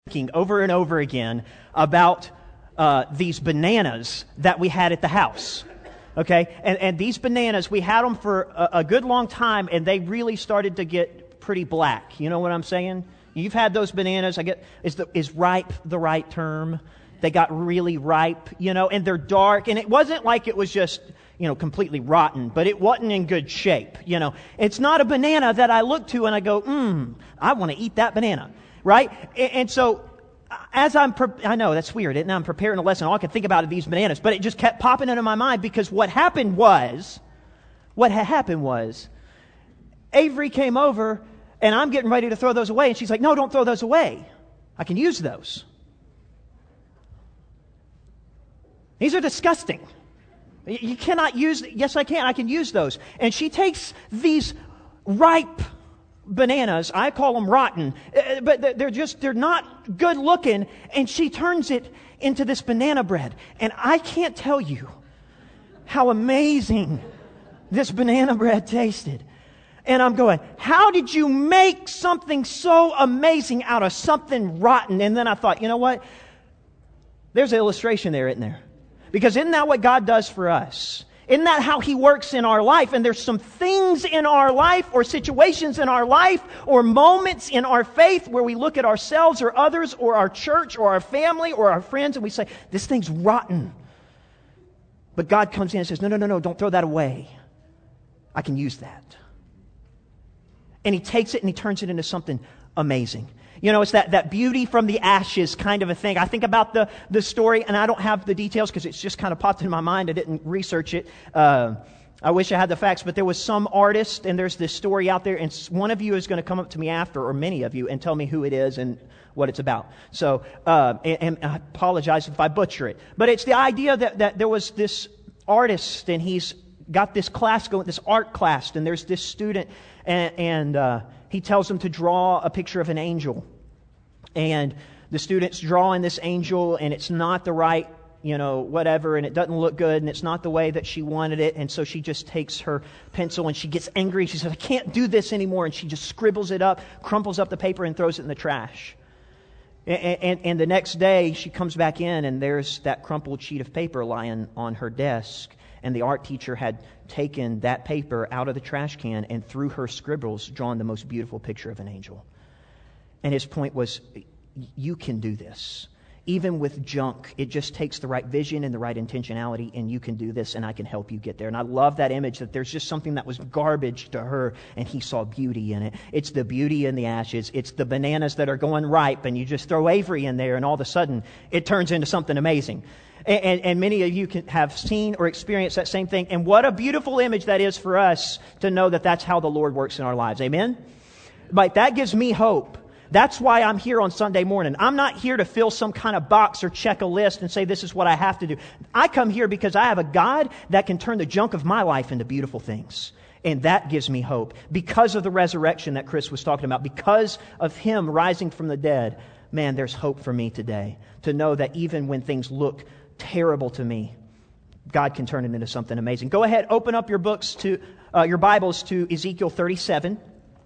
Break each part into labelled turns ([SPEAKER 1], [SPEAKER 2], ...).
[SPEAKER 1] thinking over and over again about these bananas that we had at the house. Okay? And these bananas, we had them for a good long time, and they really started to get pretty black. You know what I'm saying? You've had those bananas. Is ripe the right term? They got really ripe, and they're dark. And it wasn't like it was just, completely rotten, but it wasn't in good shape, It's not a banana that I look to and I go, I want to eat that banana, right? And so as I know that's weird. And I'm preparing a lesson. All I could think about are these bananas, but it just kept popping into my mind because what had happened was, Avery came over and I'm getting ready to throw those away. And she's like, no, don't throw those away. I can use those. These are disgusting. You cannot use, yes I can, I can use those. And she takes these ripe bananas, I call them rotten, but they're not good looking, and she turns it into this banana bread. And I can't tell you how amazing this banana bread tasted. And I'm going, how did you make something so amazing out of something rotten? And then I thought, you know what? There's an illustration there, isn't there? Because isn't that what God does for us? Isn't that how He works in our life? And there's some things in our life or situations in our life or moments in our faith where we look at ourselves or others or our church or our family or our friends and we say, this thing's rotten. But God comes in and says, no, don't throw that away. I can use that. And He takes it and He turns it into something amazing. It's that beauty from the ashes kind of a thing. I think about the story, and I don't have the details because it's just kind of popped in my mind. I didn't research it. I wish I had the facts, but there was some artist, and there's this story out there, and one of you is going to come up to me after, or many of you, and tell me who it is and what it's about. So, and I apologize if I butcher it. But it's the idea that there was this artist, and he's got this class going, this art class, and there's this student, and he tells them to draw a picture of an angel. And the student's drawing this angel, and it's not the right, whatever, and it doesn't look good, and it's not the way that she wanted it. And so she just takes her pencil, and she gets angry. She says, I can't do this anymore. And she just scribbles it up, crumples up the paper, and throws it in the trash. And the next day, she comes back in, and there's that crumpled sheet of paper lying on her desk. And the art teacher had taken that paper out of the trash can and through her scribbles drawn the most beautiful picture of an angel. And his point was, you can do this. Even with junk, it just takes the right vision and the right intentionality, and you can do this, and I can help you get there. And I love that image that there's just something that was garbage to her, and he saw beauty in it. It's the beauty in the ashes. It's the bananas that are going ripe, and you just throw Avery in there, and all of a sudden, it turns into something amazing. And many of you have seen or experienced that same thing. And what a beautiful image that is for us to know that that's how the Lord works in our lives. Amen? Like, that gives me hope. That's why I'm here on Sunday morning. I'm not here to fill some kind of box or check a list and say this is what I have to do. I come here because I have a God that can turn the junk of my life into beautiful things. And that gives me hope. Because of the resurrection that Chris was talking about, because of Him rising from the dead, man, there's hope for me today. To know that even when things look terrible to me, God can turn it into something amazing. Go ahead, open up your Bibles to Ezekiel 37.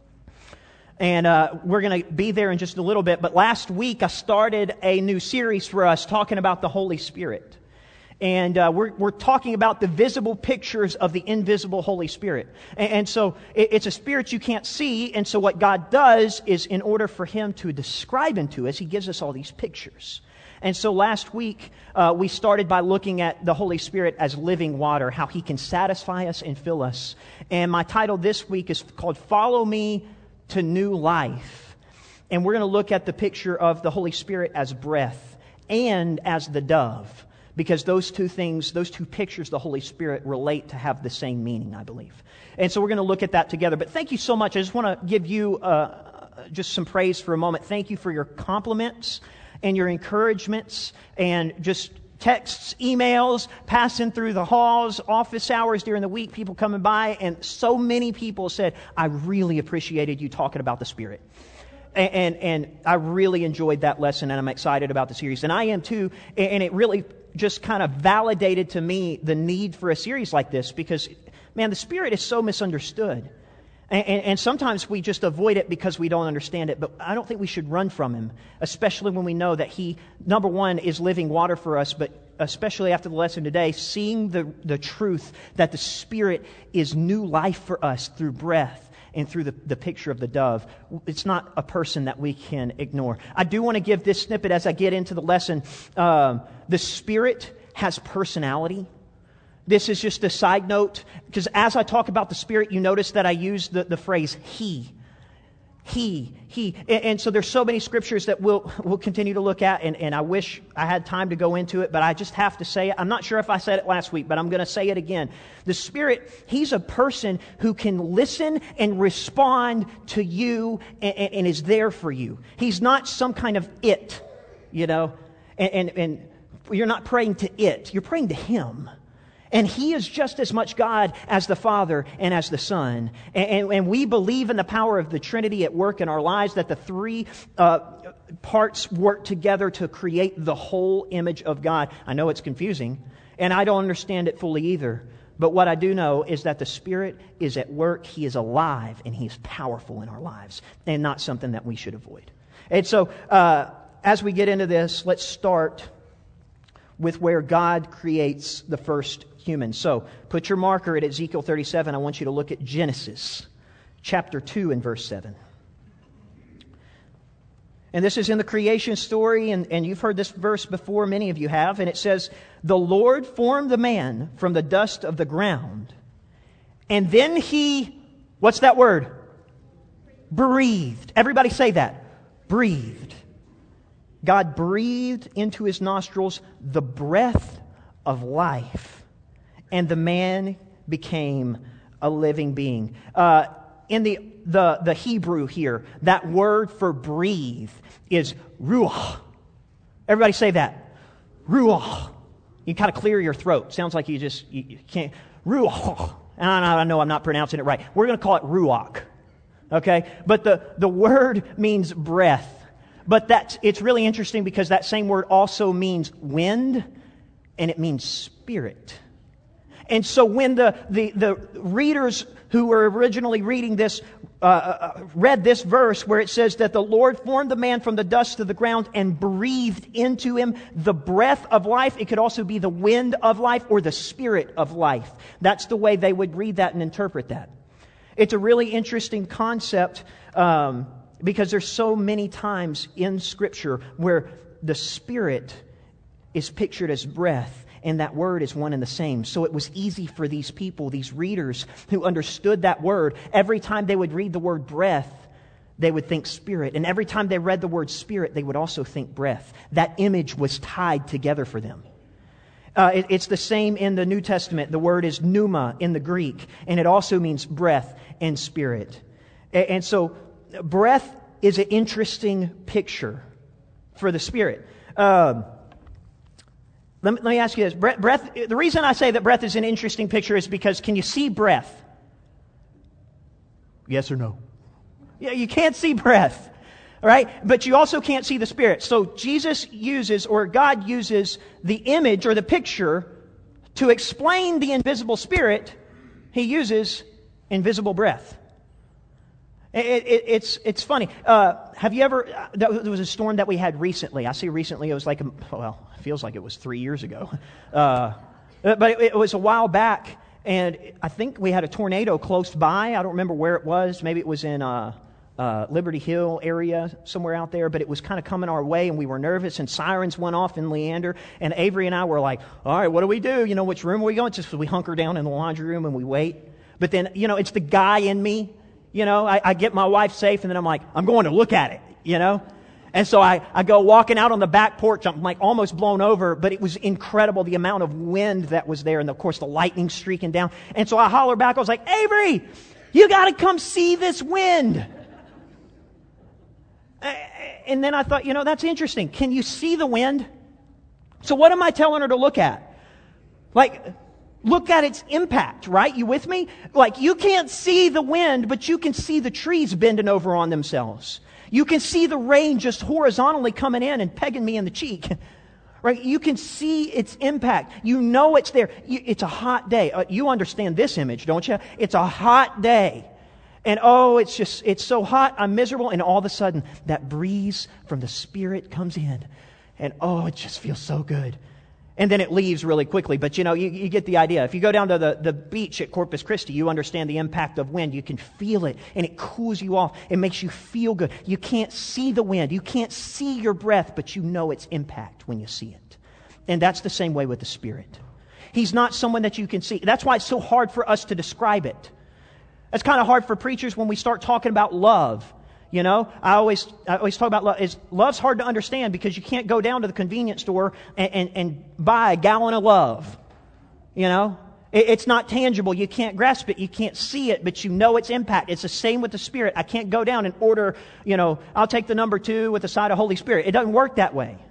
[SPEAKER 1] And we're going to be there in just a little bit. But last week I started a new series for us talking about the Holy Spirit. And we're talking about the visible pictures of the invisible Holy Spirit. And so it's a spirit you can't see. And so what God does is, in order for Him to describe Him to us, He gives us all these pictures. And so last week, we started by looking at the Holy Spirit as living water, how He can satisfy us and fill us. And my title this week is called Follow Me to New Life. And we're going to look at the picture of the Holy Spirit as breath and as the dove. Because those two pictures, the Holy Spirit, relate to have the same meaning, I believe. And so we're going to look at that together. But thank you so much. I just want to give you just some praise for a moment. Thank you for your compliments and your encouragements and just texts, emails, passing through the halls, office hours during the week, people coming by. And so many people said, I really appreciated you talking about the Spirit. And I really enjoyed that lesson, and I'm excited about the series. And I am too. And it really just kind of validated to me the need for a series like this because, man, the Spirit is so misunderstood. And sometimes we just avoid it because we don't understand it. But I don't think we should run from Him, especially when we know that He, number one, is living water for us, but especially after the lesson today, seeing the truth that the Spirit is new life for us through breath and through the picture of the dove. It's not a person that we can ignore. I do want to give this snippet as I get into the lesson. The Spirit has personality. This is just a side note, because as I talk about the Spirit, you notice that I use the phrase He. He. And so there's so many scriptures that we'll continue to look at, and I wish I had time to go into it, but I just have to say it. I'm not sure if I said it last week, but I'm going to say it again. The Spirit, He's a person who can listen and respond to you and is there for you. He's not some kind of it, and you're not praying to it. You're praying to Him. And He is just as much God as the Father and as the Son. And we believe in the power of the Trinity at work in our lives, that the three parts work together to create the whole image of God. I know it's confusing, and I don't understand it fully either. But what I do know is that the Spirit is at work. He is alive, and He is powerful in our lives, and not something that we should avoid. And so, as we get into this, let's start with where God creates the first human. So, put your marker at Ezekiel 37. I want you to look at Genesis chapter 2 and verse 7. And this is in the creation story, and you've heard this verse before, many of you have, and it says, "The Lord formed the man from the dust of the ground, and then He," what's that word? Breathed. Everybody say that. Breathed. God breathed into his nostrils the breath of life, and the man became a living being. In the Hebrew here, that word for breathe is ruach. Everybody say that. Ruach. You kind of clear your throat. Sounds like you can't. Ruach. I know I'm not pronouncing it right. We're going to call it ruach. Okay? But the word means breath. But it's really interesting because that same word also means wind, and it means spirit. And so when the readers who were originally reading this read this verse where it says that the Lord formed the man from the dust of the ground and breathed into him the breath of life, it could also be the wind of life or the spirit of life. That's the way they would read that and interpret that. It's a really interesting concept because there's so many times in Scripture where the Spirit is pictured as breath, and that word is one and the same. So it was easy for these people, these readers who understood that word. Every time they would read the word breath, they would think spirit. And every time they read the word spirit, they would also think breath. That image was tied together for them. It's the same in the New Testament. The word is pneuma in the Greek, and it also means breath and spirit. And so breath is an interesting picture for the Spirit. Let me ask you this. Breath. The reason I say that breath is an interesting picture is because can you see breath? Yes or no? Yeah, you can't see breath. All right? But you also can't see the Spirit. So Jesus uses, or God uses, the image or the picture to explain the invisible Spirit. He uses invisible breath. It's funny. Have you ever? There was a storm that we had recently. I say recently. It was like, it feels like it was 3 years ago. But it was a while back, and I think we had a tornado close by. I don't remember where it was. Maybe it was in Liberty Hill area, somewhere out there. But it was kind of coming our way, and we were nervous. And sirens went off in Leander, and Avery and I were like, "All right, what do we do? Which room are we going to?" So we hunker down in the laundry room and we wait. But then, it's the guy in me. I get my wife safe, and then I'm like, I'm going to look at it, And so I go walking out on the back porch. I'm like almost blown over, but it was incredible, the amount of wind that was there, and of course the lightning streaking down. And so I holler back. I was like, Avery, you got to come see this wind. And then I thought, that's interesting. Can you see the wind? So what am I telling her to look at? Look at its impact, right? You with me? You can't see the wind, but you can see the trees bending over on themselves. You can see the rain just horizontally coming in and pegging me in the cheek. Right? You can see its impact. You know it's there. It's a hot day. You understand this image, don't you? It's a hot day. And oh, it's so hot, I'm miserable. And all of a sudden, that breeze from the Spirit comes in. And oh, it just feels so good. And then it leaves really quickly. But you get the idea. If you go down to the beach at Corpus Christi, you understand the impact of wind. You can feel it, and it cools you off. It makes you feel good. You can't see the wind. You can't see your breath, but you know its impact when you see it. And that's the same way with the Spirit. He's not someone that you can see. That's why it's so hard for us to describe it. It's kind of hard for preachers when we start talking about love. I always talk about love. Love's hard to understand because you can't go down to the convenience store and buy a gallon of love. It's not tangible. You can't grasp it. You can't see it, but you know its impact. It's the same with the Spirit. I can't go down and order, I'll take the number 2 with a side of Holy Spirit. It doesn't work that way.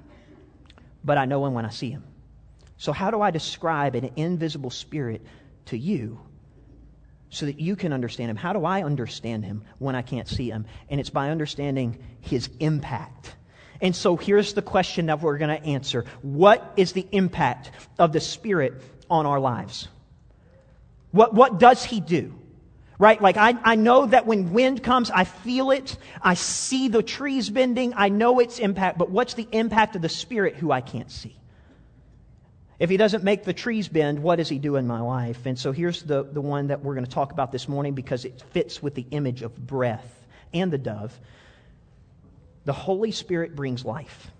[SPEAKER 1] But I know Him when I see Him. So how do I describe an invisible Spirit to you so that you can understand Him? How do I understand Him when I can't see Him? And it's by understanding His impact. And so here's the question that we're going to answer. What is the impact of the Spirit on our lives? What does He do? Right? Like I know that when wind comes, I feel it. I see the trees bending. I know its impact. But what's the impact of the Spirit who I can't see? If He doesn't make the trees bend, what does He do in my life? And so here's the one that we're going to talk about this morning because it fits with the image of breath and the dove. The Holy Spirit brings life.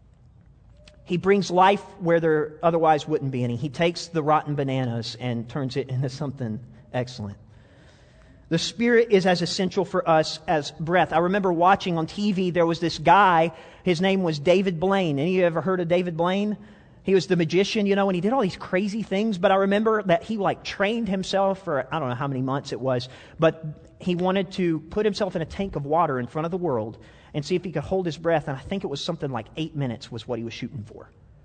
[SPEAKER 1] He brings life where there otherwise wouldn't be any. He takes the rotten bananas and turns it into something excellent. The Spirit is as essential for us as breath. I remember watching on TV, there was this guy, his name was David Blaine. Any of you ever heard of David Blaine? He was the magician, and he did all these crazy things. But I remember that he trained himself for, I don't know how many months it was, but he wanted to put himself in a tank of water in front of the world and see if he could hold his breath. And I think it was something like 8 minutes was what he was shooting for.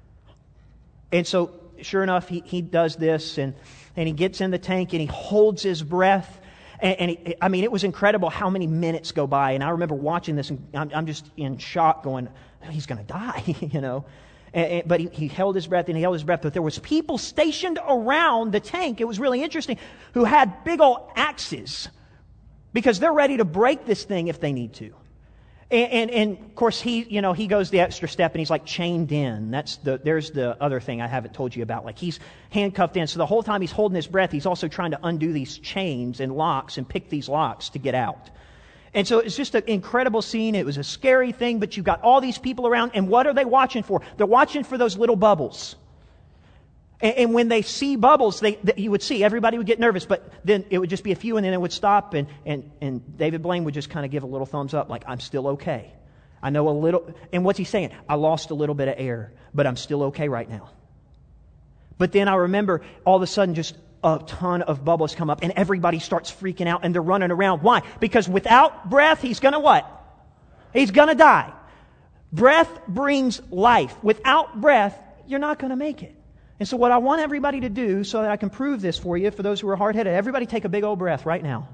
[SPEAKER 1] And so, sure enough, he does this, and he gets in the tank, and he holds his breath. And it was incredible how many minutes go by. And I remember watching this, and I'm just in shock going, he's going to die, But he held his breath, and he held his breath. But there was people stationed around the tank. It was really interesting, who had big old axes because they're ready to break this thing if they need to. And of course, he goes the extra step, and he's chained in. There's the other thing I haven't told you about. He's handcuffed in. So the whole time he's holding his breath, he's also trying to undo these chains and locks and pick these locks to get out. And so it's just an incredible scene. It was a scary thing, but you've got all these people around, and what are they watching for? They're watching for those little bubbles. And when they see bubbles, you would see, everybody would get nervous, but then it would just be a few, and then it would stop, and David Blaine would just kind of give a little thumbs up, I'm still okay. I know a little, and what's he saying? I lost a little bit of air, but I'm still okay right now. But then I remember all of a sudden just a ton of bubbles come up, and everybody starts freaking out, and they're running around. Why? Because without breath, he's going to what? He's going to die. Breath brings life. Without breath, you're not going to make it. And so what I want everybody to do, so that I can prove this for you, for those who are hard-headed, everybody take a big old breath right now.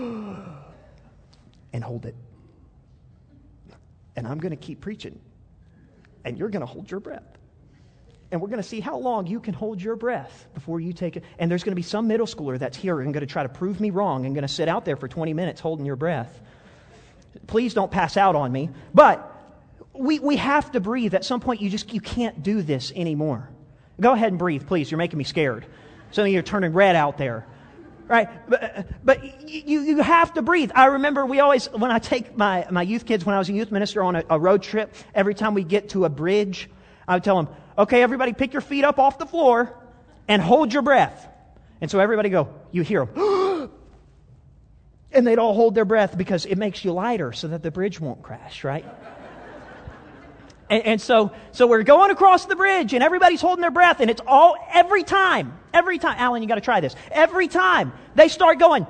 [SPEAKER 1] And hold it. And I'm going to keep preaching. And you're going to hold your breath. And we're going to see how long you can hold your breath before you take it. And there's going to be some middle schooler that's here and going to try to prove me wrong and going to sit out there for 20 minutes holding your breath. Please don't pass out on me. But we have to breathe. At some point, you can't do this anymore. Go ahead and breathe, please. You're making me scared. Some of you are turning red out there. Right? But you have to breathe. I remember when I take my youth kids, when I was a youth minister on a road trip, every time we get to a bridge, I would tell them, okay, everybody pick your feet up off the floor and hold your breath. And so everybody you hear them. And they'd all hold their breath because it makes you lighter so that the bridge won't crash, right? And so we're going across the bridge, and everybody's holding their breath, and it's every time, Alan, you got to try this. Every time they start going,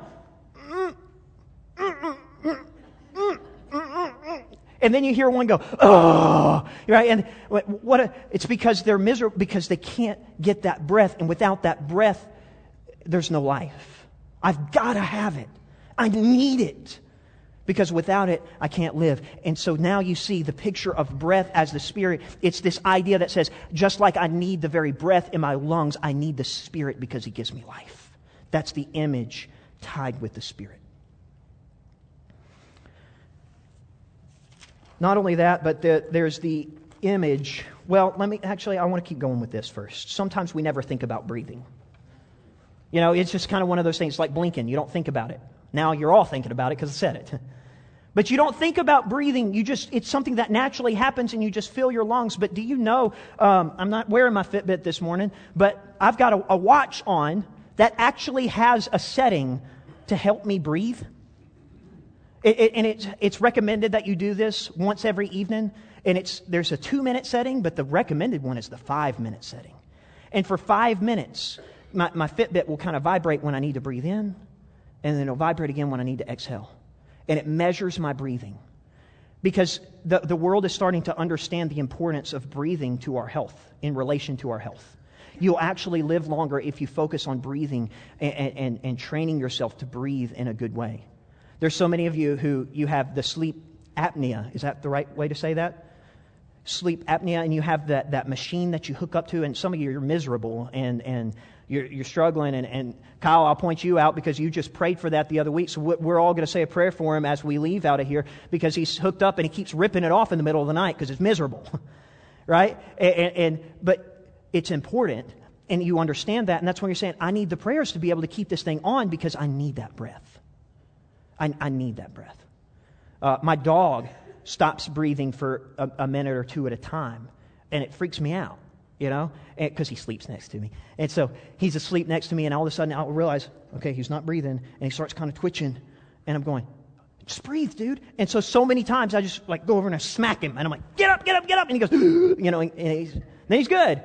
[SPEAKER 1] and then you hear one go, oh, right? And it's because they're miserable, because they can't get that breath, and without that breath, there's no life. I've got to have it. I need it. Because without it, I can't live. And so now you see the picture of breath as the Spirit. It's this idea that says, just like I need the very breath in my lungs, I need the Spirit because He gives me life. That's the image tied with the Spirit. Not only that, but there's the image. Well, I want to keep going with this first. Sometimes we never think about breathing. You know, it's just kind of one of those things like blinking. You don't think about it. Now you're all thinking about it because I said it. But you don't think about breathing. It's something that naturally happens and you just fill your lungs. But do you know, I'm not wearing my Fitbit this morning, but I've got a watch on that actually has a setting to help me breathe. It's recommended that you do this once every evening. And there's a 2-minute setting, but the recommended one is the 5-minute setting. And for 5 minutes, my Fitbit will kind of vibrate when I need to breathe in, and then it'll vibrate again when I need to exhale. And it measures my breathing. Because the world is starting to understand the importance of breathing to our health, in relation to our health. You'll actually live longer if you focus on breathing and training yourself to breathe in a good way. There's so many of you who you have the sleep apnea. Is that the right way to say that? Sleep apnea, and you have that machine that you hook up to, and some of you are miserable and you're struggling. And Kyle, I'll point you out because you just prayed for that the other week. So we're all going to say a prayer for him as we leave out of here because he's hooked up and he keeps ripping it off in the middle of the night because it's miserable, right? But it's important, and you understand that, and that's when you're saying, I need the prayers to be able to keep this thing on because I need that breath. I need that breath. My dog stops breathing for a minute or two at a time, and it freaks me out, you know, because he sleeps next to me. And so he's asleep next to me, and all of a sudden I'll realize, okay, he's not breathing, and he starts kind of twitching, and I'm going, just breathe, dude. And so many times I just like go over and I smack him, and I'm like, get up, get up, get up, and he goes, you know, and then he's good.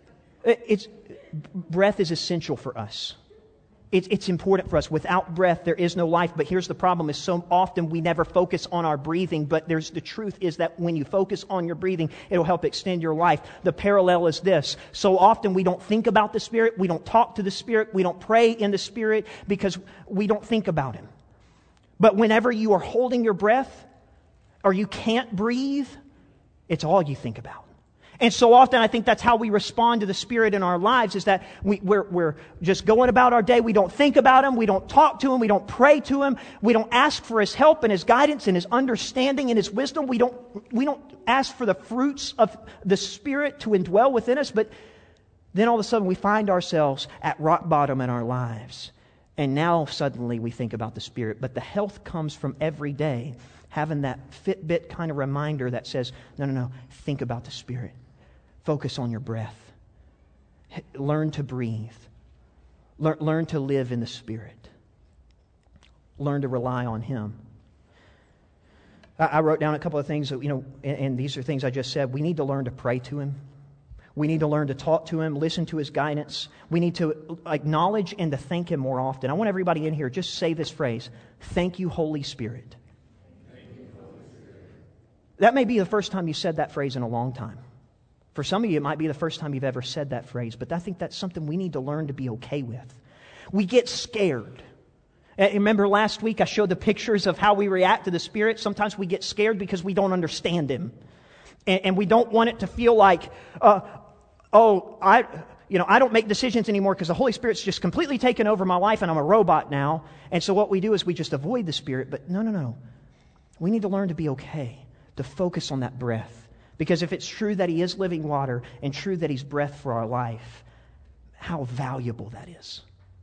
[SPEAKER 1] Breath is essential for us. It's important for us. Without breath, there is no life. But here's the problem, is so often we never focus on our breathing. But the truth is that when you focus on your breathing, it'll help extend your life. The parallel is this. So often we don't think about the Spirit. We don't talk to the Spirit. We don't pray in the Spirit because we don't think about Him. But whenever you are holding your breath or you can't breathe, it's all you think about. And so often I think that's how we respond to the Spirit in our lives, is that we're just going about our day. We don't think about Him. We don't talk to Him. We don't pray to Him. We don't ask for His help and His guidance and His understanding and His wisdom. We don't ask for the fruits of the Spirit to indwell within us. But then all of a sudden we find ourselves at rock bottom in our lives. And now suddenly we think about the Spirit. But the health comes from every day having that Fitbit kind of reminder that says, no, think about the Spirit. Focus on your breath. Learn to breathe. Learn to live in the Spirit. Learn to rely on Him. I wrote down a couple of things, and these are things I just said. We need to learn to pray to Him. We need to learn to talk to Him, listen to His guidance. We need to acknowledge and to thank Him more often. I want everybody in here, just say this phrase, thank you, Holy Spirit. Thank you, Holy Spirit. That may be the first time you said that phrase in a long time. For some of you, it might be the first time you've ever said that phrase, but I think that's something we need to learn to be okay with. We get scared. Remember last week I showed the pictures of how we react to the Spirit? Sometimes we get scared because we don't understand Him. And we don't want it to feel like, I don't make decisions anymore because the Holy Spirit's just completely taken over my life and I'm a robot now. And so what we do is we just avoid the Spirit. But no. We need to learn to be okay, to focus on that breath. Because if it's true that He is living water and true that He's breath for our life, how valuable that is.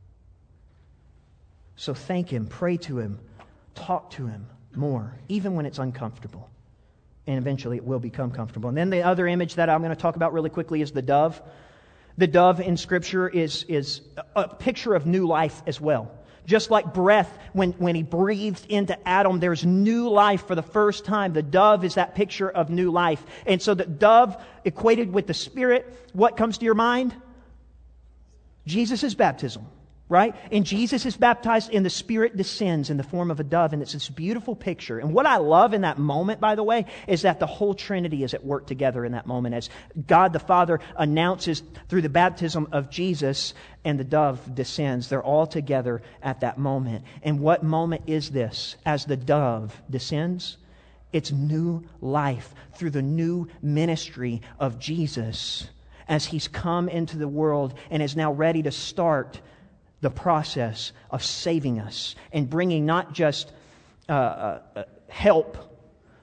[SPEAKER 1] So thank Him, pray to Him, talk to Him more, even when it's uncomfortable. And eventually it will become comfortable. And then the other image that I'm going to talk about really quickly is the dove. The dove in Scripture is a picture of new life as well. Just like breath, when He breathed into Adam, there's new life for the first time. The dove is that picture of new life. And so the dove equated with the Spirit, what comes to your mind? Jesus' baptism, right? And Jesus is baptized and the Spirit descends in the form of a dove. And it's this beautiful picture. And what I love in that moment, by the way, is that the whole Trinity is at work together in that moment as God the Father announces through the baptism of Jesus and the dove descends. They're all together at that moment. And what moment is this? As the dove descends, it's new life through the new ministry of Jesus as He's come into the world and is now ready to start the process of saving us and bringing not just help,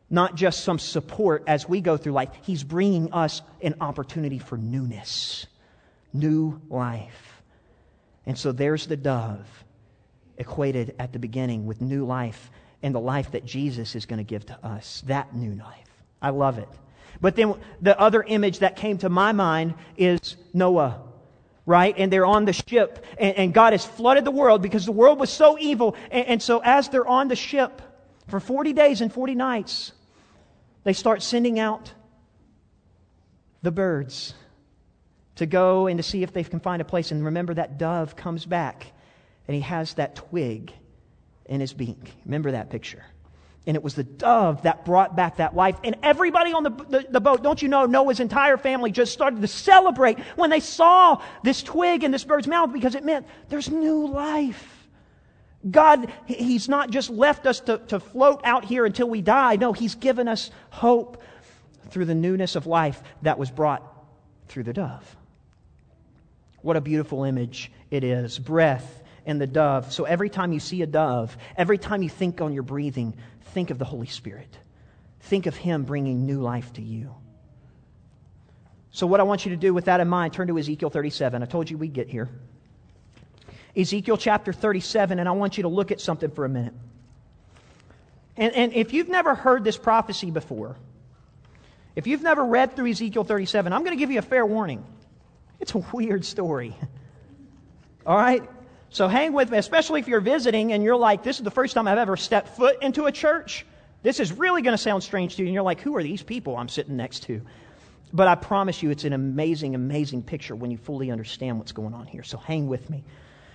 [SPEAKER 1] not just some support as we go through life. He's bringing us an opportunity for newness, new life. And so there's the dove equated at the beginning with new life and the life that Jesus is going to give to us, that new life. I love it. But then the other image that came to my mind is Noah, right? And they're on the ship, and God has flooded the world because the world was so evil. And so as they're on the ship for 40 days and 40 nights, they start sending out the birds to go and to see if they can find a place. And remember, that dove comes back, and he has that twig in his beak. Remember that picture? And it was the dove that brought back that life. And everybody on the boat, don't you know, Noah's entire family just started to celebrate when they saw this twig in this bird's mouth, because it meant there's new life. God, He's not just left us to float out here until we die. No, He's given us hope through the newness of life that was brought through the dove. What a beautiful image it is. Breath and the dove. So every time you see a dove, every time you think on your breathing, think of the Holy Spirit. Think of Him bringing new life to you. So what I want you to do with that in mind, turn to Ezekiel 37. I told you we'd get here. Ezekiel chapter 37, and I want you to look at something for a minute. And if you've never heard this prophecy before, if you've never read through Ezekiel 37, I'm going to give you a fair warning. It's a weird story. All right? So hang with me, especially if you're visiting and you're like, this is the first time I've ever stepped foot into a church. This is really going to sound strange to you. And you're like, who are these people I'm sitting next to? But I promise you it's an amazing, amazing picture when you fully understand what's going on here. So hang with me.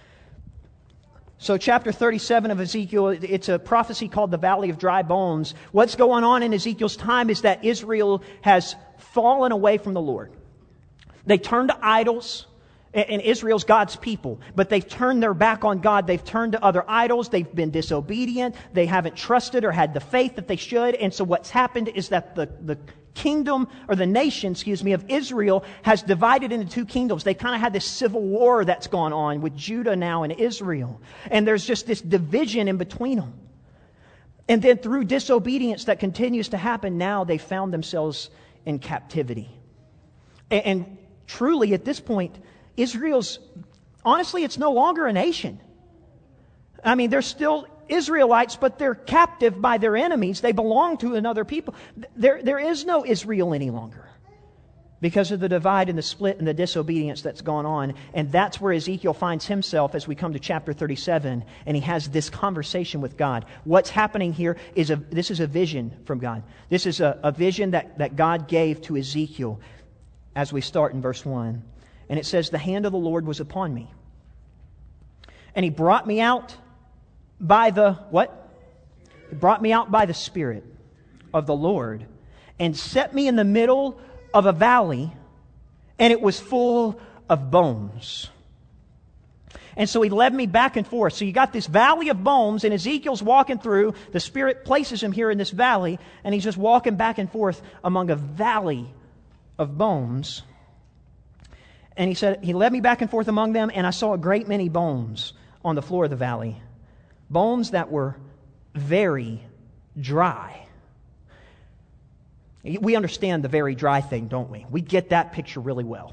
[SPEAKER 1] So chapter 37 of Ezekiel, it's a prophecy called the Valley of Dry Bones. What's going on in Ezekiel's time is that Israel has fallen away from the Lord. They turned to idols. And Israel's God's people, but they've turned their back on God. They've turned to other idols. They've been disobedient. They haven't trusted or had the faith that they should. And so what's happened is that the kingdom, or the nation, of Israel has divided into two kingdoms. They kind of had this civil war that's gone on with Judah now and Israel. And there's just this division in between them. And then through disobedience that continues to happen, now they found themselves in captivity. And truly at this point, Israel's, honestly, it's no longer a nation. I mean, they're still Israelites, but they're captive by their enemies. They belong to another people. There is no Israel any longer because of the divide and the split and the disobedience that's gone on. And that's where Ezekiel finds himself as we come to chapter 37, and he has this conversation with God. What's happening here is this is a vision from God. This is a vision that God gave to Ezekiel as we start in verse 1. And it says, the hand of the Lord was upon me. And He brought me out by the, what? He brought me out by the Spirit of the Lord and set me in the middle of a valley, and it was full of bones. And so He led me back and forth. So you got this valley of bones, and Ezekiel's walking through. The Spirit places him here in this valley, and he's just walking back and forth among a valley of bones. And he said, He led me back and forth among them, and I saw a great many bones on the floor of the valley. Bones that were very dry. We understand the very dry thing, don't we? We get that picture really well.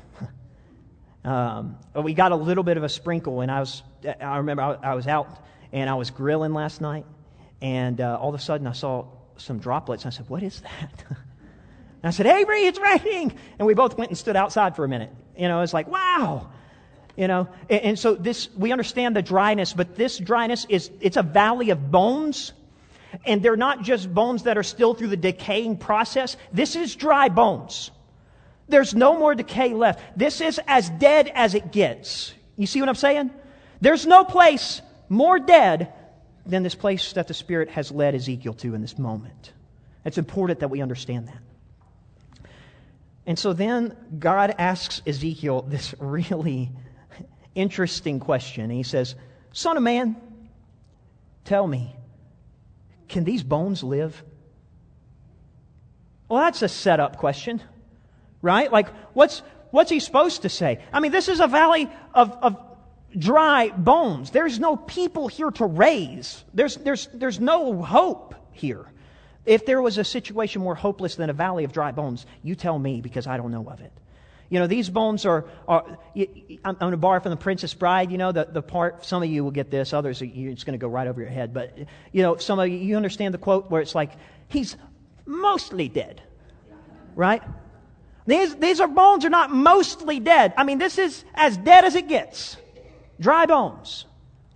[SPEAKER 1] We got a little bit of a sprinkle, and I remember I was out, and I was grilling last night, and all of a sudden I saw some droplets. And I said, what is that? And I said, Avery, it's raining. And we both went and stood outside for a minute. It's like, wow. And so we understand the dryness, but this dryness it's a valley of bones. And they're not just bones that are still through the decaying process. This is dry bones. There's no more decay left. This is as dead as it gets. You see what I'm saying? There's no place more dead than this place that the Spirit has led Ezekiel to in this moment. It's important that we understand that. And so then God asks Ezekiel this really interesting question. And He says, Son of man, tell me, can these bones live? Well, that's a setup question, right? Like, what's He supposed to say? I mean, this is a valley of dry bones. There's no people here to raise. There's no hope here. If there was a situation more hopeless than a valley of dry bones, you tell me, because I don't know of it. These bones are I'm going to borrow from The Princess Bride, the part, some of you will get this, others, it's going to go right over your head. But, some of you understand the quote where it's like, he's mostly dead, right? These bones are not mostly dead. I mean, this is as dead as it gets. Dry bones.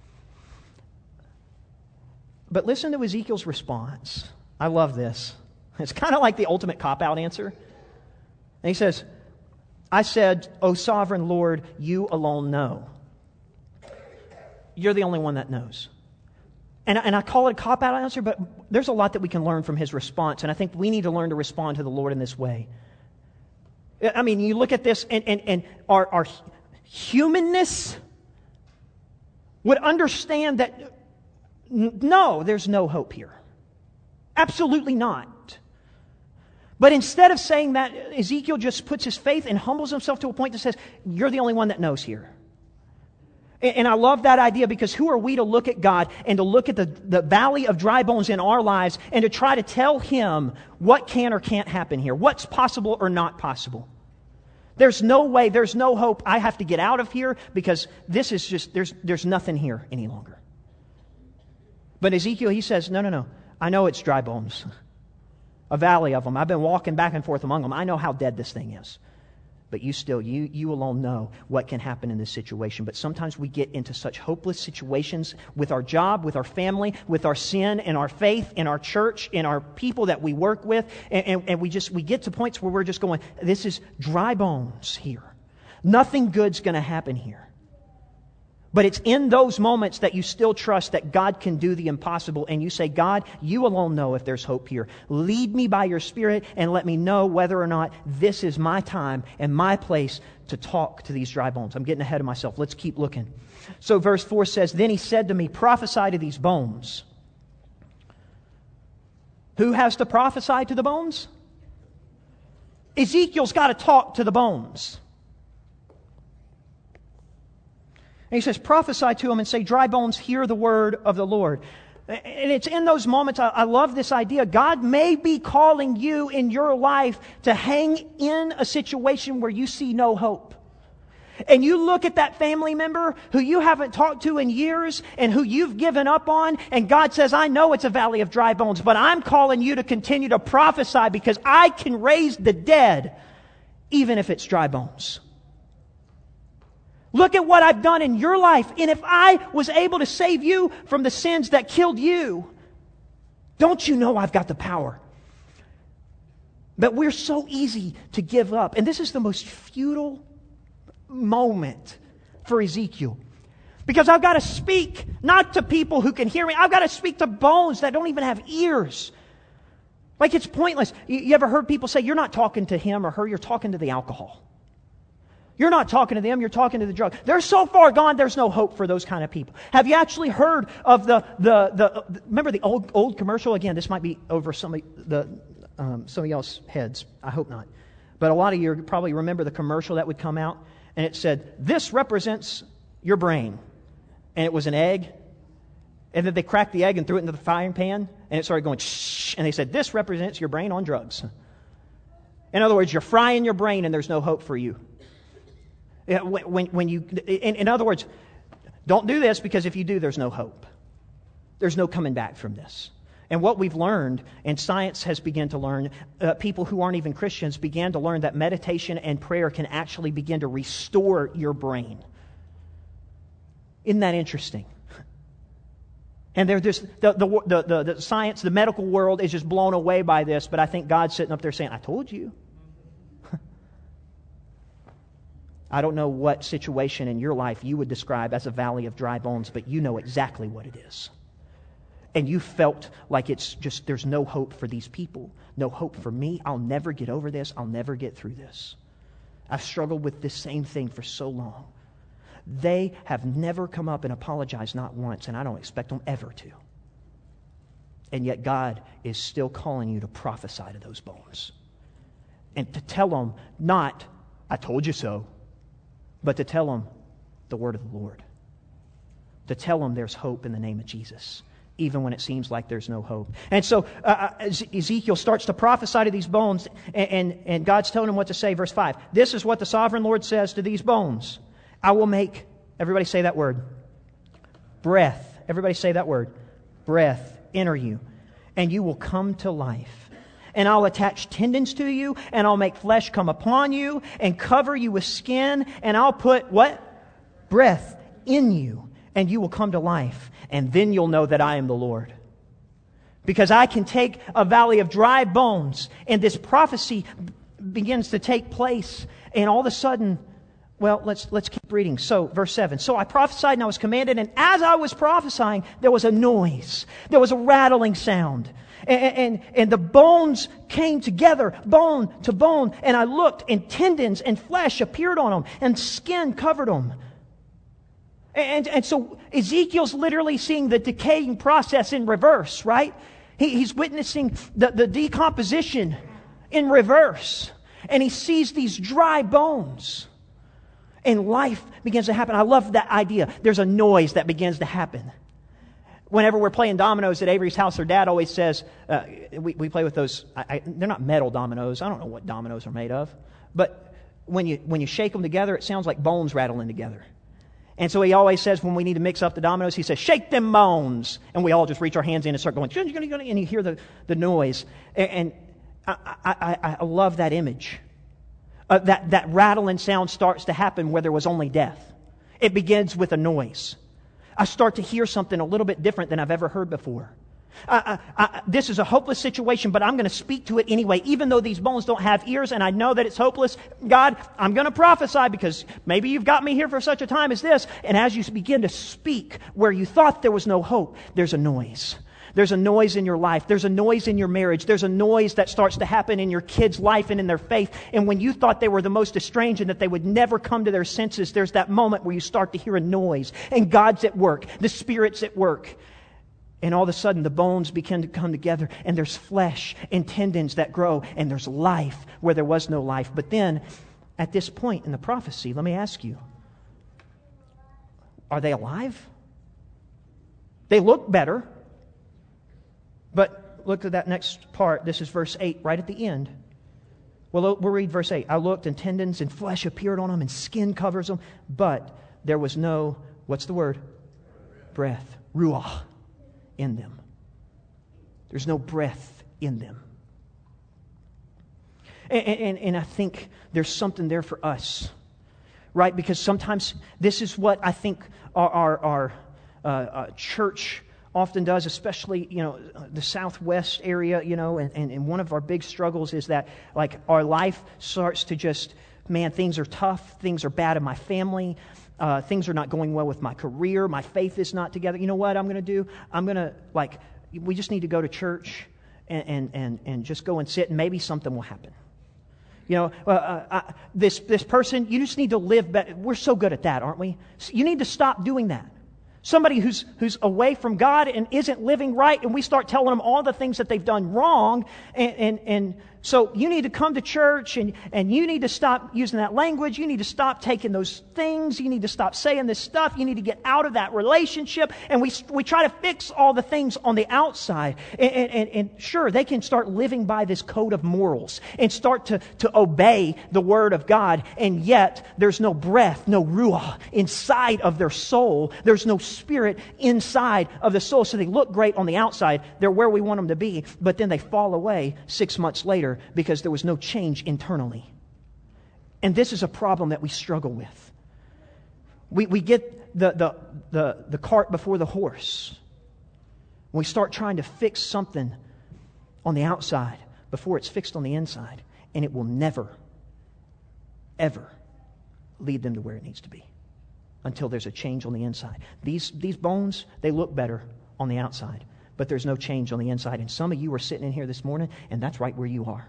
[SPEAKER 1] But listen to Ezekiel's response. I love this. It's kind of like the ultimate cop-out answer. And he says, I said, O sovereign Lord, you alone know. You're the only one that knows. And I call it a cop-out answer, but there's a lot that we can learn from his response, and I think we need to learn to respond to the Lord in this way. I mean, you look at this, and our humanness would understand that, no, there's no hope here. Absolutely not. But instead of saying that, Ezekiel just puts his faith and humbles himself to a point that says, you're the only one that knows here. And I love that idea, because who are we to look at God and to look at the valley of dry bones in our lives and to try to tell Him what can or can't happen here, what's possible or not possible. There's no way, there's no hope. I have to get out of here because this is just, there's nothing here any longer. But Ezekiel, he says, no. I know it's dry bones. A valley of them. I've been walking back and forth among them. I know how dead this thing is. But you alone know what can happen in this situation. But sometimes we get into such hopeless situations with our job, with our family, with our sin, and our faith, in our church, in our people that we work with. And we get to points where we're just going, this is dry bones here. Nothing good's going to happen here. But it's in those moments that you still trust that God can do the impossible. And you say, God, you alone know if there's hope here. Lead me by your Spirit and let me know whether or not this is my time and my place to talk to these dry bones. I'm getting ahead of myself. Let's keep looking. So verse 4 says, Then he said to me, prophesy to these bones. Who has to prophesy to the bones? Ezekiel's got to talk to the bones. And he says, prophesy to them and say, dry bones, hear the word of the Lord. And it's in those moments, I love this idea. God may be calling you in your life to hang in a situation where you see no hope. And you look at that family member who you haven't talked to in years and who you've given up on, and God says, I know it's a valley of dry bones, but I'm calling you to continue to prophesy because I can raise the dead, even if it's dry bones. Look at what I've done in your life. And if I was able to save you from the sins that killed you, don't you know I've got the power? But we're so easy to give up. And this is the most futile moment for Ezekiel. Because I've got to speak not to people who can hear me. I've got to speak to bones that don't even have ears. Like, it's pointless. You ever heard people say, you're not talking to him or her, you're talking to the alcohol. You're not talking to them, you're talking to the drug. They're so far gone, there's no hope for those kind of people. Have you actually heard of remember the old commercial? Again, this might be over some of y'all's heads. I hope not. But a lot of you probably remember the commercial that would come out, and it said, this represents your brain. And it was an egg. And then they cracked the egg and threw it into the frying pan, and it started going shh, and they said, this represents your brain on drugs. In other words, you're frying your brain and there's no hope for you. In other words, don't do this, because if you do, there's no hope. There's no coming back from this. And what we've learned, and science has begun to learn, people who aren't even Christians began to learn that meditation and prayer can actually begin to restore your brain. Isn't that interesting? And they're just the science, the medical world is just blown away by this. But I think God's sitting up there saying, "I told you." I don't know what situation in your life you would describe as a valley of dry bones, but you know exactly what it is. And you felt like it's just, there's no hope for these people. No hope for me. I'll never get over this. I'll never get through this. I've struggled with this same thing for so long. They have never come up and apologized, not once, and I don't expect them ever to. And yet God is still calling you to prophesy to those bones. And to tell them, not, "I told you so," but to tell them the word of the Lord. To tell them there's hope in the name of Jesus. even when it seems like there's no hope. And so Ezekiel starts to prophesy to these bones, and God's telling him what to say. Verse 5, this is what the sovereign Lord says to these bones. I will make, everybody say that word, breath. Everybody say that word, breath, enter you, and you will come to life. And I'll attach tendons to you, and I'll make flesh come upon you, and cover you with skin, and I'll put, what? Breath in you, and you will come to life. And then you'll know that I am the Lord. Because I can take a valley of dry bones, and this prophecy begins to take place, and all of a sudden, well, let's keep reading. So, verse 7. So I prophesied and I was commanded, and as I was prophesying, there was a noise. There was a rattling sound. And the bones came together, bone to bone, and I looked, and tendons and flesh appeared on them, and skin covered them. And so Ezekiel's literally seeing the decaying process in reverse, right? He's witnessing the decomposition in reverse. And he sees these dry bones. And life begins to happen. I love that idea. There's a noise that begins to happen. Whenever we're playing dominoes at Avery's house, her dad always says, we play with those, they're not metal dominoes. I don't know what dominoes are made of. But when you shake them together, it sounds like bones rattling together. And so he always says when we need to mix up the dominoes, he says, shake them bones. And we all just reach our hands in and start going, and you hear the noise. And I love that image. That rattling sound starts to happen where there was only death. It begins with a noise. I start to hear something a little bit different than I've ever heard before. This is a hopeless situation, but I'm going to speak to it anyway, even though these bones don't have ears and I know that it's hopeless. God, I'm going to prophesy because maybe you've got me here for such a time as this. And as you begin to speak where you thought there was no hope, there's a noise. There's a noise in your life. There's a noise in your marriage. There's a noise that starts to happen in your kids' life and in their faith. And when you thought they were the most estranged and that they would never come to their senses, there's that moment where you start to hear a noise. And God's at work. The Spirit's at work. And all of a sudden, the bones begin to come together. And there's flesh and tendons that grow. And there's life where there was no life. But then, at this point in the prophecy, let me ask you, are they alive? They look better. But look at that next part. This is verse 8, right at the end. Well, we'll read verse 8. I looked, and tendons and flesh appeared on them, and skin covers them. But there was no, what's the word? Breath. Ruach in them. There's no breath in them. And I think there's something there for us. Right? Because sometimes this is what I think our church often does, especially, the Southwest area, and one of our big struggles is that, like, our life starts to just, man, things are tough, things are bad in my family, things are not going well with my career, my faith is not together. You know what I'm going to do? We just need to go to church and just go and sit, and maybe something will happen. This person, you just need to live better. We're so good at that, aren't we? You need to stop doing that. Somebody who's away from God and isn't living right, and we start telling them all the things that they've done wrong, and so you need to come to church, and you need to stop using that language, you need to stop taking those things, you need to stop saying this stuff, you need to get out of that relationship, and we try to fix all the things on the outside, and sure, they can start living by this code of morals, and start to obey the Word of God, and yet there's no breath, no ruah inside of their soul, there's no Spirit inside of the soul, so they look great on the outside, they're where we want them to be, but then they fall away 6 months later because there was no change internally. And this is a problem that we struggle with. We get the cart before the horse. We start trying to fix something on the outside before it's fixed on the inside, and it will never, ever lead them to where it needs to be until there's a change on the inside. These bones, they look better on the outside, but there's no change on the inside. And some of you are sitting in here this morning, and that's right where you are.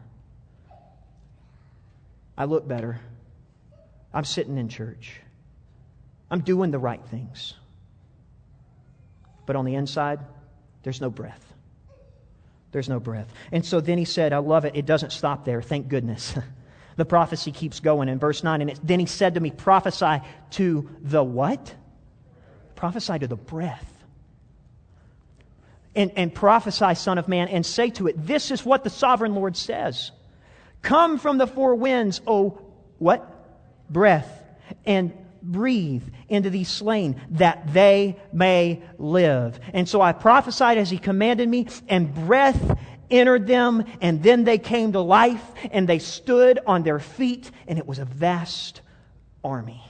[SPEAKER 1] I look better. I'm sitting in church. I'm doing the right things. But on the inside, there's no breath. There's no breath. And so then he said, I love it. It doesn't stop there. Thank goodness. The prophecy keeps going in verse 9. And then he said to me, prophesy to the what? Prophesy to the breath. And prophesy, Son of Man, and say to it, this is what the sovereign Lord says. Come from the four winds, O what? Breath, and breathe into these slain, that they may live. And so I prophesied as He commanded me, and breath entered them, and then they came to life, and they stood on their feet, and it was a vast army.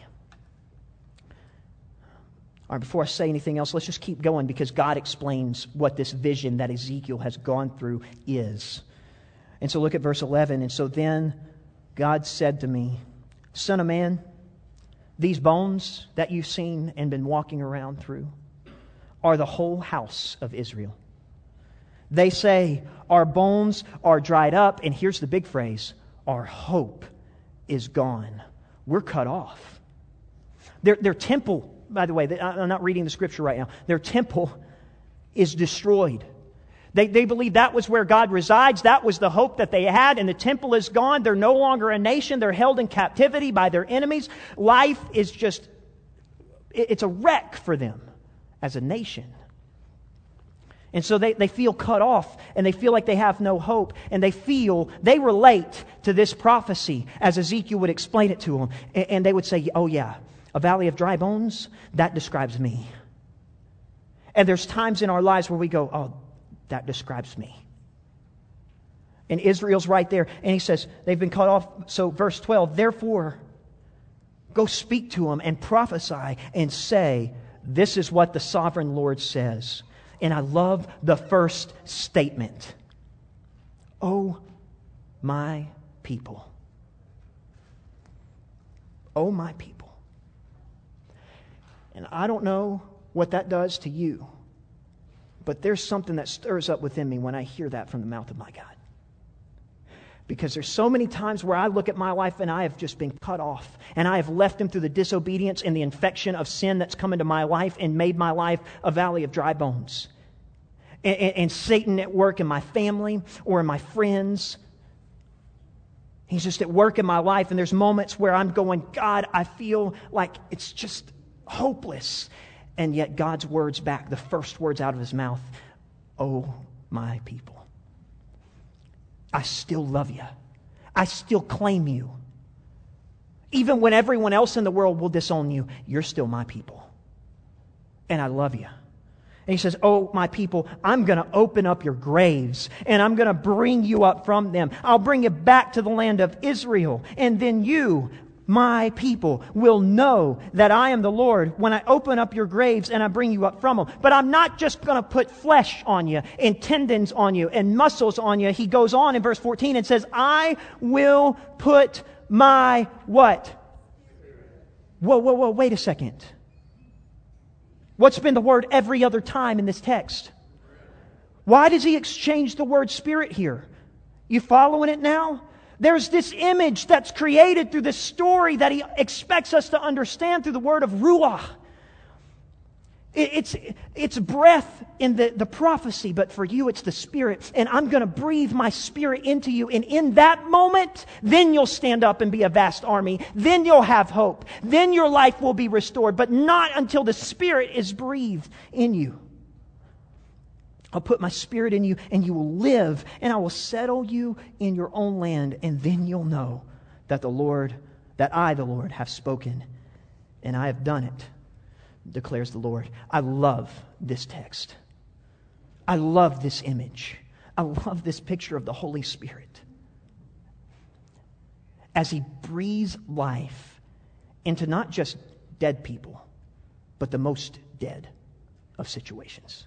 [SPEAKER 1] All right, before I say anything else, let's just keep going, because God explains what this vision that Ezekiel has gone through is. And so look at verse 11. And so then God said to me, Son of man, these bones that you've seen and been walking around through are the whole house of Israel. They say, our bones are dried up. And here's the big phrase, our hope is gone. We're cut off. Their temple, by the way, I'm not reading the scripture right now. Their temple is destroyed. They believe that was where God resides. That was the hope that they had, and the temple is gone. They're no longer a nation. They're held in captivity by their enemies. Life is just, it's a wreck for them as a nation. And so they feel cut off, and they feel like they have no hope, and they relate to this prophecy as Ezekiel would explain it to them. And they would say, oh yeah, a valley of dry bones, that describes me. And there's times in our lives where we go, oh, that describes me. And Israel's right there. And he says, they've been cut off. So verse 12, therefore, go speak to them and prophesy and say, this is what the sovereign Lord says. And I love the first statement. Oh, my people. Oh, my people. And I don't know what that does to you, but there's something that stirs up within me when I hear that from the mouth of my God. Because there's so many times where I look at my life and I have just been cut off. And I have left Him through the disobedience and the infection of sin that's come into my life and made my life a valley of dry bones. And Satan at work in my family or in my friends. He's just at work in my life, and there's moments where I'm going, God, I feel like it's just hopeless. And yet God's words back, the first words out of His mouth, oh, my people. I still love you. I still claim you. Even when everyone else in the world will disown you, you're still my people. And I love you. And He says, oh, my people, I'm going to open up your graves, and I'm going to bring you up from them. I'll bring you back to the land of Israel. And then you, my people, will know that I am the Lord when I open up your graves and I bring you up from them. But I'm not just going to put flesh on you and tendons on you and muscles on you. He goes on in verse 14 and says, I will put my what? Whoa, wait a second. What's been the word every other time in this text? Why does He exchange the word spirit here? You following it now? There's this image that's created through this story that He expects us to understand through the word of ruach. It's breath in the prophecy, but for you it's the Spirit. And I'm going to breathe my Spirit into you. And in that moment, then you'll stand up and be a vast army. Then you'll have hope. Then your life will be restored. But not until the Spirit is breathed in you. I'll put my Spirit in you and you will live. And I will settle you in your own land. And then you'll know that I, the Lord, have spoken. And I have done it, declares the Lord. I love this text. I love this image. I love this picture of the Holy Spirit as He breathes life into not just dead people, but the most dead of situations.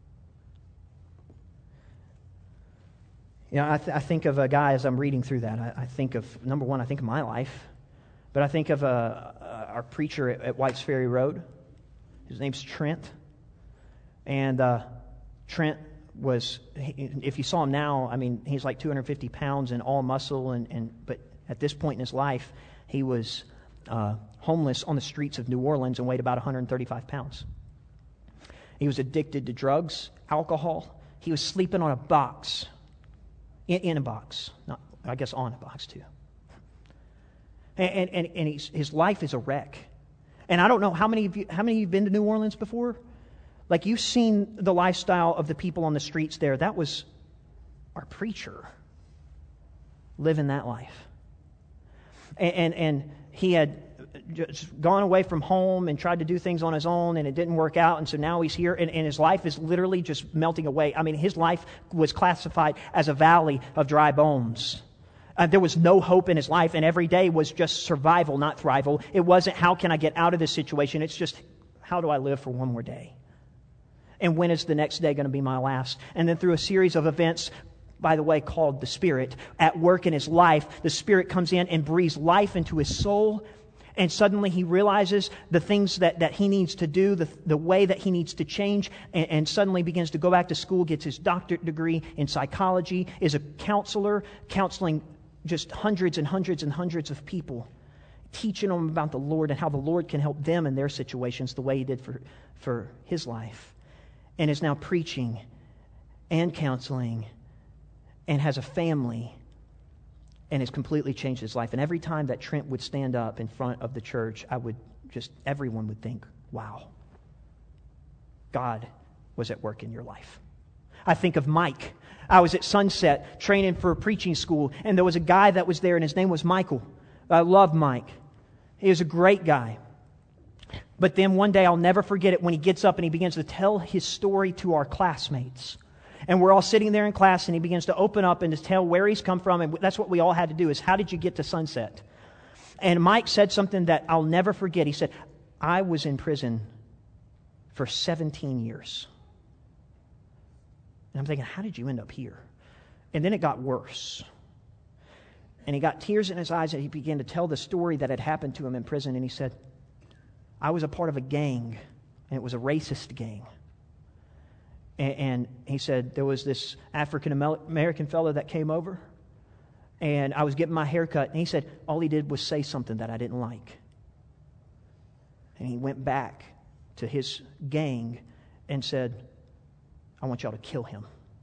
[SPEAKER 1] You know, I think of a guy as I'm reading through that. I think of, number one, I think of my life, but I think of our preacher at Whites Ferry Road. His name's Trent. And Trent was, if you saw him now, I mean, he's like 250 pounds and all muscle. But at this point in his life, he was homeless on the streets of New Orleans and weighed about 135 pounds. He was addicted to drugs, alcohol. He was sleeping on a box, in a box, not, I guess on a box too. And his life is a wreck. And I don't know how many of you've been to New Orleans before, Like, you've seen the lifestyle of the people on the streets there. That was our preacher living that life. And he had just gone away from home and tried to do things on his own, and it didn't work out, and so now he's here, and his life is literally just melting away. I mean, his life was classified as a valley of dry bones. There was no hope in his life, and every day was just survival, not thrival. It wasn't, how can I get out of this situation? It's just, how do I live for one more day? And when is the next day going to be my last? And then through a series of events, by the way, called the Spirit, at work in his life, the Spirit comes in and breathes life into his soul. And suddenly he realizes the things that he needs to do, the way that he needs to change, and suddenly begins to go back to school, gets his doctorate degree in psychology, is a counselor, counseling just hundreds and hundreds and hundreds of people, teaching them about the Lord and how the Lord can help them in their situations the way he did for his life. And is now preaching and counseling and has a family and has completely changed his life. And every time that Trent would stand up in front of the church, everyone would think, wow, God was at work in your life. I think of Mike. I was at Sunset training for preaching school, and there was a guy that was there, and his name was Michael. I love Mike. He was a great guy. But then one day, I'll never forget it, when he gets up and he begins to tell his story to our classmates. And we're all sitting there in class, and he begins to open up and to tell where he's come from. And that's what we all had to do, is how did you get to Sunset? And Mike said something that I'll never forget. He said, I was in prison for 17 years. And I'm thinking, how did you end up here? And then it got worse. And he got tears in his eyes, and he began to tell the story that had happened to him in prison. And he said, I was a part of a gang, and it was a racist gang. And he said, there was this African-American fellow that came over, and I was getting my hair cut, and he said, all he did was say something that I didn't like. And he went back to his gang and said, I want y'all to kill him.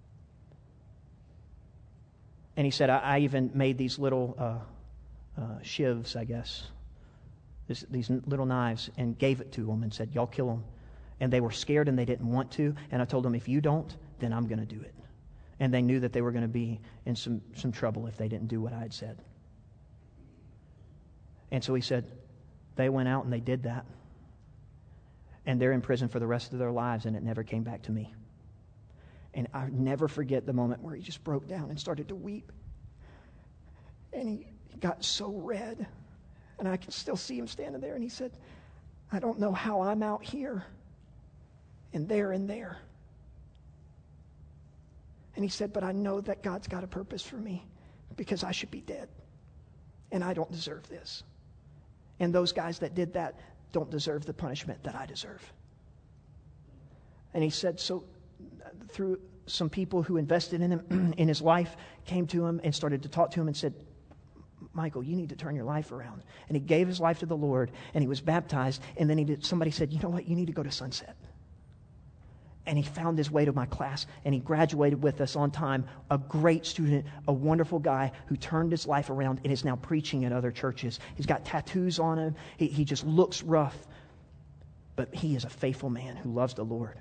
[SPEAKER 1] And he said, I even made these little shivs, I guess, these little knives, and gave it to them and said, y'all kill him. And they were scared and they didn't want to. And I told them, if you don't, then I'm going to do it. And they knew that they were going to be in some trouble if they didn't do what I had said. And so he said, they went out and they did that. And they're in prison for the rest of their lives, and it never came back to me. And I'll never forget the moment where he just broke down and started to weep. And he got so red. And I can still see him standing there. And he said, I don't know how I'm out here and there and there. And he said, but I know that God's got a purpose for me, because I should be dead. And I don't deserve this. And those guys that did that don't deserve the punishment that I deserve. And he said, so through some people who invested in him, in his life, came to him and started to talk to him and said, Michael, you need to turn your life around. And he gave his life to the Lord, and he was baptized, and then somebody said, you know what, you need to go to Sunset. And he found his way to my class, and he graduated with us on time. A great student, a wonderful guy who turned his life around and is now preaching at other churches. He's got tattoos on him. He just looks rough. But he is a faithful man who loves the Lord.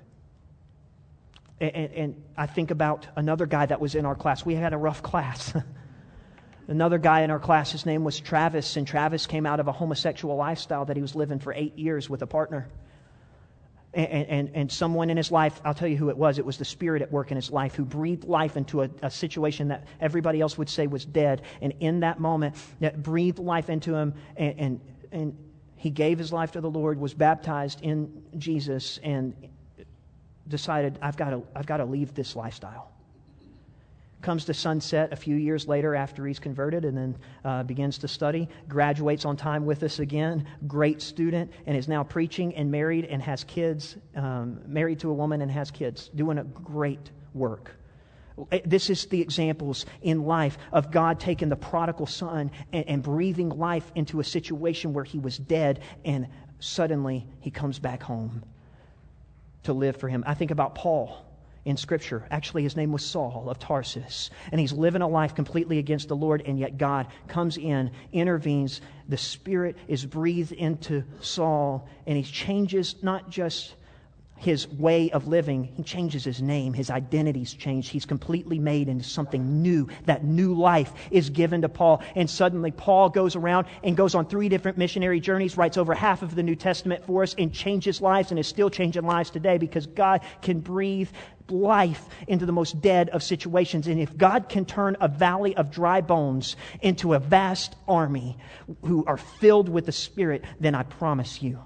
[SPEAKER 1] And I think about another guy that was in our class. We had a rough class. Another guy in our class, his name was Travis, and Travis came out of a homosexual lifestyle that he was living for 8 years with a partner. And someone in his life, I'll tell you who it was the Spirit at work in his life, who breathed life into a situation that everybody else would say was dead. And in that moment, that breathed life into him, and he gave his life to the Lord, was baptized in Jesus, and decided, I've got to leave this lifestyle. Comes to Sunset a few years later after he's converted, and then begins to study, graduates on time with us again, great student, and is now preaching and married and has kids, married to a woman and has kids, doing a great work. This is the examples in life of God taking the prodigal son and breathing life into a situation where he was dead, and suddenly he comes back home to live for him. I think about Paul in Scripture. Actually, his name was Saul of Tarsus. And he's living a life completely against the Lord, and yet God comes in, intervenes. The Spirit is breathed into Saul, and he changes not just his way of living. He changes his name. His identity's changed. He's completely made into something new. That new life is given to Paul. And suddenly Paul goes around and goes on 3 different missionary journeys, writes over half of the New Testament for us, and changes lives, and is still changing lives today, because God can breathe life into the most dead of situations. And if God can turn a valley of dry bones into a vast army who are filled with the Spirit, then I promise you,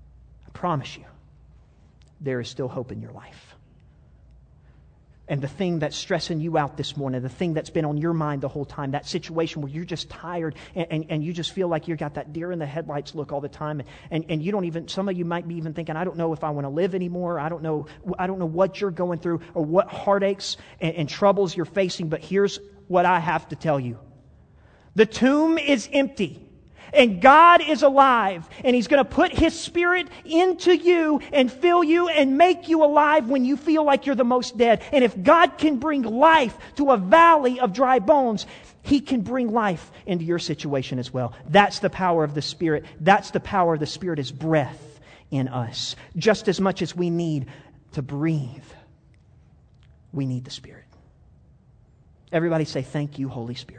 [SPEAKER 1] there is still hope in your life. And the thing that's stressing you out this morning, the thing that's been on your mind the whole time, that situation where you're just tired and you just feel like you've got that deer in the headlights look all the time, and you don't even, some of you might be even thinking, I don't know if I want to live anymore. I don't know what you're going through or what heartaches and troubles you're facing, but here's what I have to tell you. The tomb is empty. And God is alive, and He's going to put His Spirit into you and fill you and make you alive when you feel like you're the most dead. And if God can bring life to a valley of dry bones, He can bring life into your situation as well. That's the power of the Spirit. That's the power of the Spirit, is breath in us. Just as much as we need to breathe, we need the Spirit. Everybody say, thank you, Holy Spirit.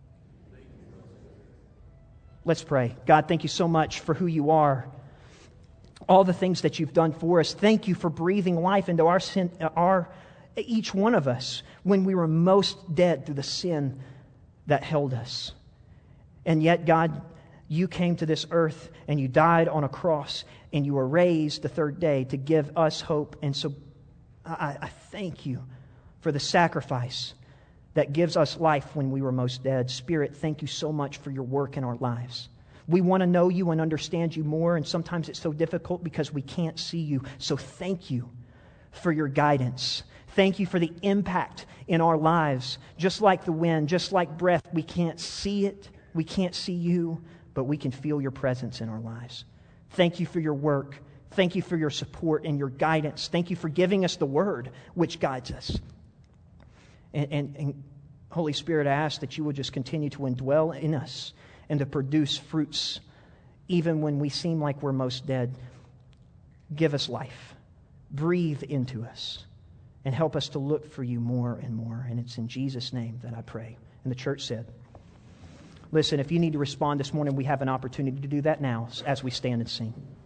[SPEAKER 1] Let's pray. God, thank you so much for who you are. All the things that you've done for us. Thank you for breathing life into each one of us when we were most dead through the sin that held us. And yet, God, you came to this earth and you died on a cross and you were raised the third day to give us hope. And so I thank you for the sacrifice that gives us life when we were most dead. Spirit, thank you so much for your work in our lives. We want to know you and understand you more, and sometimes it's so difficult because we can't see you. So thank you for your guidance. Thank you for the impact in our lives. Just like the wind, just like breath, we can't see it, we can't see you, but we can feel your presence in our lives. Thank you for your work. Thank you for your support and your guidance. Thank you for giving us the Word which guides us. And Holy Spirit, I ask that you will just continue to indwell in us and to produce fruits even when we seem like we're most dead. Give us life. Breathe into us and help us to look for you more and more. And it's in Jesus' name that I pray. And the church said, listen, if you need to respond this morning, we have an opportunity to do that now as we stand and sing.